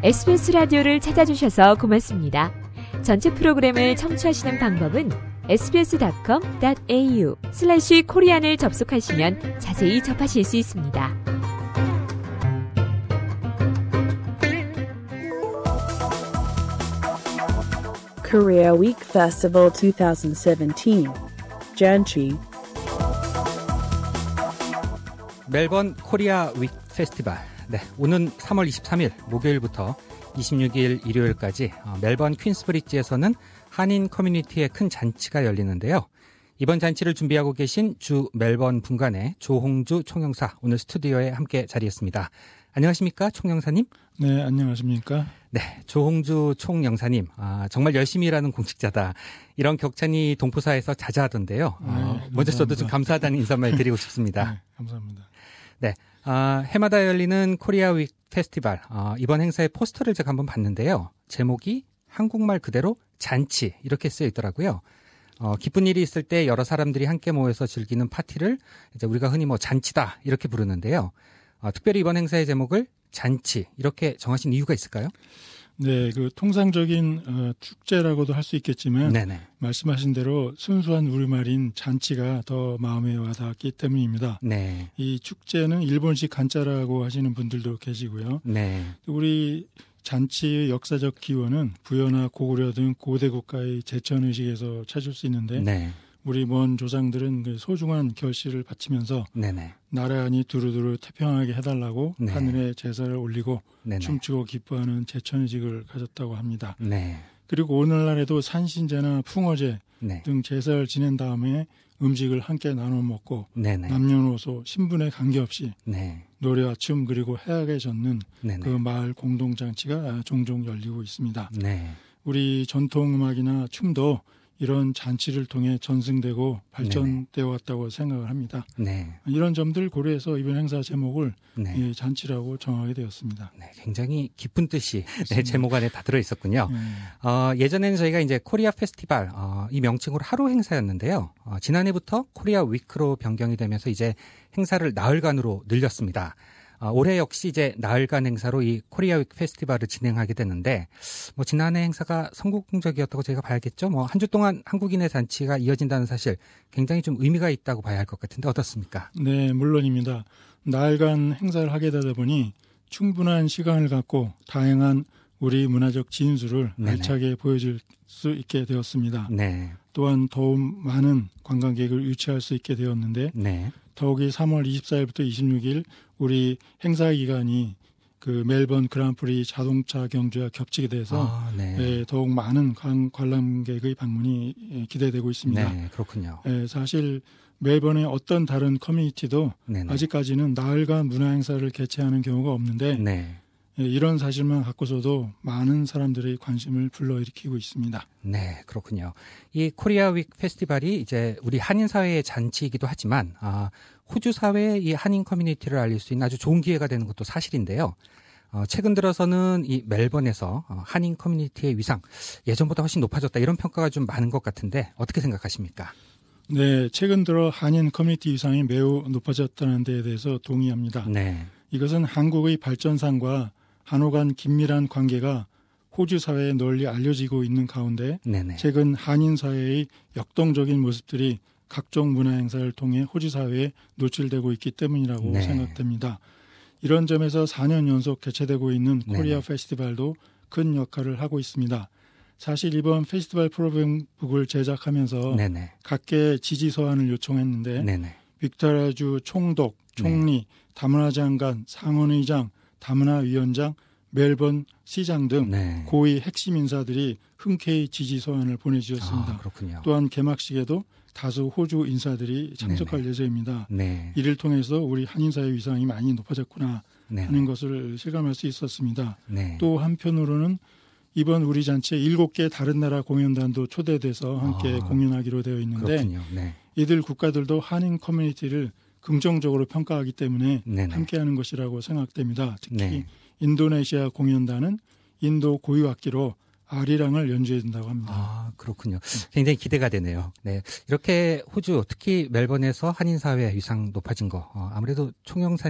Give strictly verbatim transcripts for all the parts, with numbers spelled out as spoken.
에스비에스 라디오를 찾아주셔서 고맙습니다. 전체 프로그램을 청취하시는 방법은 에스비에스닷컴 닷 에이유 슬래시 코리안을 접속하시면 자세히 접하실 수 있습니다. Korea Week Festival twenty seventeen, 잔치. 멜번 코리아 윅 페스티벌. 네, 오는 삼월 이십삼일 목요일부터 이십육일 일요일까지 멜번 퀸스브리지에서는 한인 커뮤니티의 큰 잔치가 열리는데요. 이번 잔치를 준비하고 계신 주 멜번 분관의 조홍주 총영사 오늘 스튜디오에 함께 자리했습니다. 안녕하십니까, 총영사님? 네, 안녕하십니까? 네, 조홍주 총영사님, 아, 정말 열심히 일하는 공직자다. 이런 격찬이 동포사에서 자자하던데요. 네, 어, 먼저 저도 좀 감사하다는 인사말 드리고 싶습니다. 네, 감사합니다. 네, 아, 해마다 열리는 코리아 윅 페스티벌, 아, 이번 행사의 포스터를 제가 한번 봤는데요. 제목이 한국말 그대로 잔치 이렇게 쓰여 있더라고요. 어, 기쁜 일이 있을 때 여러 사람들이 함께 모여서 즐기는 파티를 이제 우리가 흔히 뭐 잔치다 이렇게 부르는데요. 어, 특별히 이번 행사의 제목을 잔치 이렇게 정하신 이유가 있을까요? 네, 그 통상적인 어, 축제라고도 할 수 있겠지만 네네. 말씀하신 대로 순수한 우리말인 잔치가 더 마음에 와닿았기 때문입니다. 네. 이 축제는 일본식 한자라고 하시는 분들도 계시고요. 네. 우리 잔치의 역사적 기원은 부여나 고구려 등 고대 국가의 제천의식에서 찾을 수 있는데 네. 우리 먼 조상들은 그 소중한 결실을 바치면서 네네. 나라안이 두루두루 태평하게 해달라고 네. 하늘에 제사를 올리고 네네. 춤추고 기뻐하는 제천의식을 가졌다고 합니다. 네. 그리고 오늘날에도 산신제나 풍어제 네. 등 제사를 지낸 다음에 음식을 함께 나눠 먹고 네네. 남녀노소 신분에 관계없이 네. 노래와 춤 그리고 해악에 젖는 네네. 그 마을 공동잔치가 종종 열리고 있습니다. 네. 우리 전통음악이나 춤도 이런 잔치를 통해 전승되고 발전되어 왔다고 생각을 합니다. 네. 이런 점들 고려해서 이번 행사 제목을 네. 예, 잔치라고 정하게 되었습니다. 네, 굉장히 깊은 뜻이 네, 제목 안에 다 들어 있었군요. 네. 어, 예전에는 저희가 이제 코리아 페스티벌 어, 이 명칭으로 하루 행사였는데요. 어, 지난해부터 코리아 위크로 변경이 되면서 이제 행사를 나흘간으로 늘렸습니다. 어, 올해 역시 이제 나흘간 행사로 이 코리아 윅 페스티벌을 진행하게 되는데, 뭐, 지난해 행사가 성공적이었다고 저희가 봐야겠죠? 뭐, 한 주 동안 한국인의 잔치가 이어진다는 사실 굉장히 좀 의미가 있다고 봐야 할 것 같은데, 어떻습니까? 네, 물론입니다. 나흘간 행사를 하게 되다 보니 충분한 시간을 갖고 다양한 우리 문화적 진수를 네네. 알차게 보여줄 수 있게 되었습니다. 네. 또한 더욱 많은 관광객을 유치할 수 있게 되었는데, 네. 더욱이 삼월 이십사일부터 이십육일 우리 행사 기간이 그 멜번 그랑프리 자동차 경주와 겹치게 돼서 아, 네. 예, 더욱 많은 관, 관람객의 방문이 예, 기대되고 있습니다. 네, 그렇군요. 예, 사실 멜번의 어떤 다른 커뮤니티도 네네. 아직까지는 나흘간 문화 행사를 개최하는 경우가 없는데 네. 예, 이런 사실만 갖고서도 많은 사람들의 관심을 불러일으키고 있습니다. 네, 그렇군요. 이 코리아 윅 페스티벌이 이제 우리 한인 사회의 잔치이기도 하지만 아, 호주 사회의 이 한인 커뮤니티를 알릴 수 있는 아주 좋은 기회가 되는 것도 사실인데요. 어, 최근 들어서는 이 멜번에서 어, 한인 커뮤니티의 위상 예전보다 훨씬 높아졌다 이런 평가가 좀 많은 것 같은데 어떻게 생각하십니까? 네, 최근 들어 한인 커뮤니티 위상이 매우 높아졌다는 데에 대해서 동의합니다. 네. 이것은 한국의 발전상과 한호 간 긴밀한 관계가 호주 사회에 널리 알려지고 있는 가운데 네네. 최근 한인 사회의 역동적인 모습들이 각종 문화 행사를 통해 호주 사회에 노출되고 있기 때문이라고 네. 생각됩니다. 이런 점에서 사 년 연속 개최되고 있는 코리아 네네. 페스티벌도 큰 역할을 하고 있습니다. 사실 이번 페스티벌 프로그램북을 제작하면서 네네. 각계 지지 서한을 요청했는데 네네. 빅토리아주 총독, 총리, 네. 다문화 장관, 상원의장, 다문화위원장, 멜번 시장 등 네. 고위 핵심 인사들이 흔쾌히 지지 서한을 보내주셨습니다. 아, 그렇군요. 또한 개막식에도 다수 호주 인사들이 참석할 네네. 예정입니다. 네. 이를 통해서 우리 한인사회 위상이 많이 높아졌구나 네네. 하는 것을 실감할 수 있었습니다. 네. 또 한편으로는 이번 우리 잔치에 일곱 개 다른 나라 공연단도 초대돼서 함께 아, 공연하기로 되어 있는데 네. 이들 국가들도 한인 커뮤니티를 긍정적으로 평가하기 때문에 네네. 함께하는 것이라고 생각됩니다. 특히 네. 인도네시아 공연단은 인도 고유악기로 아리랑을 연주해 준다고 합니다. 아, 그렇군요. 굉장히 기대가 되네요. 네, 이렇게 호주 특히 멜번에서 한인 사회 위상 높아진 거 어, 아무래도 총영사님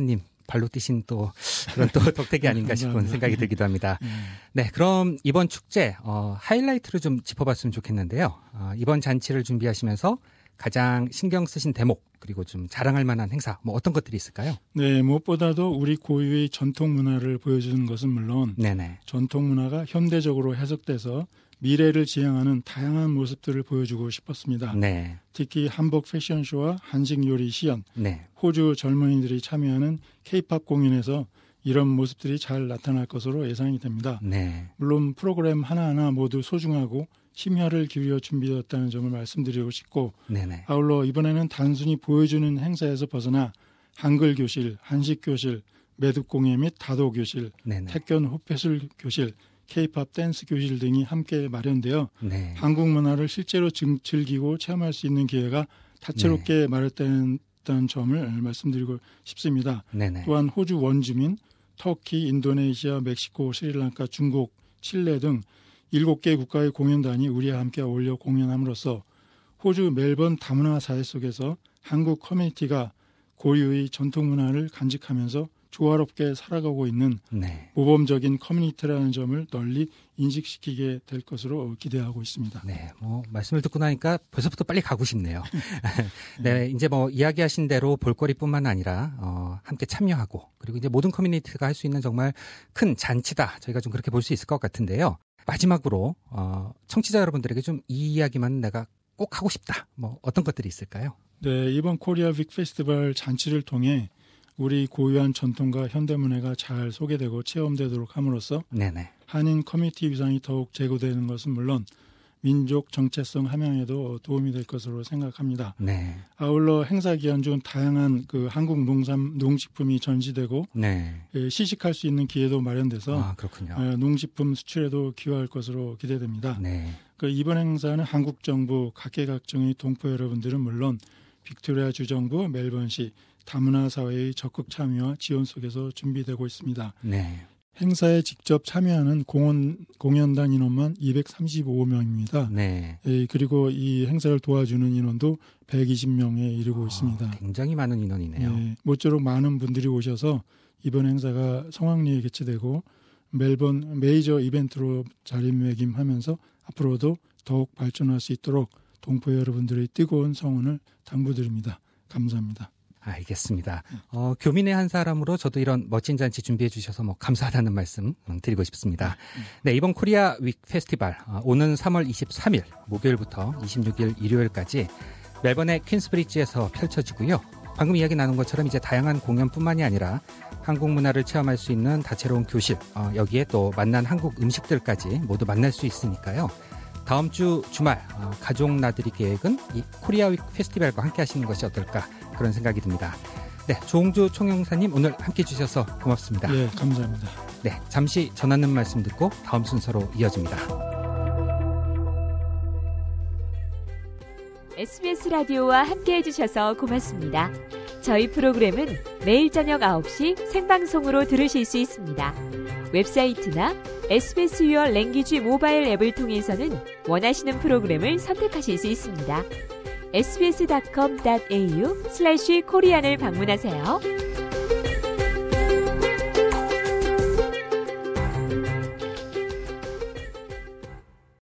발로 뛰신 또 그런 또 덕택이 아닌가 싶은 생각이 들기도 합니다. 네, 그럼 이번 축제 어, 하이라이트를 좀 짚어봤으면 좋겠는데요. 어, 이번 잔치를 준비하시면서 가장 신경 쓰신 대목 그리고 좀 자랑할 만한 행사 뭐 어떤 것들이 있을까요? 네, 무엇보다도 우리 고유의 전통 문화를 보여주는 것은 물론 네네. 전통 문화가 현대적으로 해석돼서 미래를 지향하는 다양한 모습들을 보여주고 싶었습니다. 네. 특히 한복 패션쇼와 한식 요리 시연, 네. 호주 젊은이들이 참여하는 케이팝 공연에서 이런 모습들이 잘 나타날 것으로 예상이 됩니다. 네. 물론 프로그램 하나하나 모두 소중하고 심혈을 기울여 준비되었다는 점을 말씀드리고 싶고 네네. 아울러 이번에는 단순히 보여주는 행사에서 벗어나 한글 교실, 한식 교실, 매듭 공예 및 다도 교실, 네네. 태권 호패술 교실, K-팝 댄스 교실 등이 함께 마련되어 네. 한국 문화를 실제로 즐기고 체험할 수 있는 기회가 다채롭게 네. 마련됐다는 점을 말씀드리고 싶습니다. 네네. 또한 호주 원주민, 터키, 인도네시아, 멕시코, 스리랑카, 중국, 칠레 등 일곱 개 국가의 공연단이 우리와 함께 어울려 공연함으로써 호주 멜번 다문화 사회 속에서 한국 커뮤니티가 고유의 전통 문화를 간직하면서 조화롭게 살아가고 있는 네. 모범적인 커뮤니티라는 점을 널리 인식시키게 될 것으로 기대하고 있습니다. 네, 뭐 말씀을 듣고 나니까 벌써부터 빨리 가고 싶네요. 네, 이제 뭐 이야기하신 대로 볼거리뿐만 아니라 어, 함께 참여하고 그리고 이제 모든 커뮤니티가 할 수 있는 정말 큰 잔치다. 저희가 좀 그렇게 볼 수 있을 것 같은데요. 마지막으로 어, 청취자 여러분들에게 좀 이 이야기만 내가 꼭 하고 싶다. 뭐 어떤 것들이 있을까요? 네, 이번 코리아 윅 페스티벌 잔치를 통해 우리 고유한 전통과 현대문화가 잘 소개되고 체험되도록 함으로써 네네. 한인 커뮤니티 위상이 더욱 제고되는 것은 물론 민족 정체성 함양에도 도움이 될 것으로 생각합니다. 네. 아울러 행사 기간 중 다양한 그 한국 농산 농식품이 전시되고 네. 시식할 수 있는 기회도 마련돼서 아, 그렇군요. 농식품 수출에도 기여할 것으로 기대됩니다. 네. 그 이번 행사는 한국 정부 각계각층의 동포 여러분들은 물론 빅토리아 주정부, 멜번시 다문화 사회의 적극 참여와 지원 속에서 준비되고 있습니다. 네. 행사에 직접 참여하는 공연, 공연단 인원만 이백삼십오 명입니다. 네. 예, 그리고 이 행사를 도와주는 인원도 백이십 명에 이르고 아, 있습니다. 굉장히 많은 인원이네요. 예, 모쪼록 많은 분들이 오셔서 이번 행사가 성황리에 개최되고 멜번 메이저 이벤트로 자리매김하면서 앞으로도 더욱 발전할 수 있도록 동포 여러분들의 뜨거운 성원을 당부드립니다. 감사합니다. 알겠습니다. 어, 교민의 한 사람으로 저도 이런 멋진 잔치 준비해 주셔서 뭐 감사하다는 말씀 드리고 싶습니다. 네, 이번 코리아 윅 페스티벌 어, 오는 삼월 이십삼일 목요일부터 이십육일 일요일까지 멜번의 퀸스브리지에서 펼쳐지고요. 방금 이야기 나눈 것처럼 이제 다양한 공연뿐만이 아니라 한국 문화를 체험할 수 있는 다채로운 교실, 어, 여기에 또 만난 한국 음식들까지 모두 만날 수 있으니까요. 다음 주 주말 어, 가족 나들이 계획은 이 코리아 윅 페스티벌과 함께 하시는 것이 어떨까 그런 생각이 듭니다. 네, 조홍주 총영사님 오늘 함께 해주셔서 고맙습니다. 네, 감사합니다. 네, 잠시 전하는 말씀 듣고 다음 순서로 이어집니다. 에스비에스 라디오와 함께 해주셔서 고맙습니다. 저희 프로그램은 매일 저녁 아홉 시 생방송으로 들으실 수 있습니다. 웹사이트나 에스비에스 유어 랭귀지 모바일 앱을 통해서는 원하시는 프로그램을 선택하실 수 있습니다. 에스비에스 닷컴 닷에이유 슬래시 코리안을 방문하세요.